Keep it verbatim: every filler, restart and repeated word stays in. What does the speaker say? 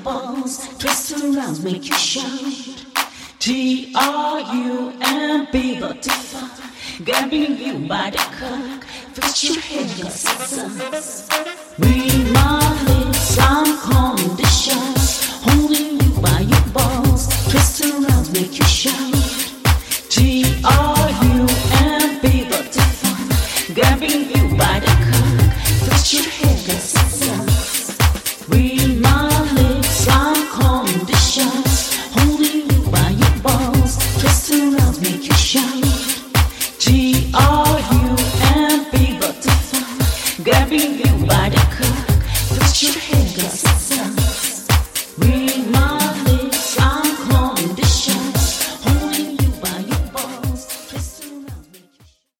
balls, twist around, make you shout. T R U M P, butterfly, grabbing you by the cock, fix your head, yes it's us. Read my lips, I'm conditions, holding you by your balls, twist around, make you shout. T R U M P, butterfly, grabbing you by the cock, fix your head, yes it's us. Read my lips, I'm conditions, holding you by your balls, twist around, make you shout. T R U M P, butterfly, grabbing you by the cock, twist your head, yes it's us.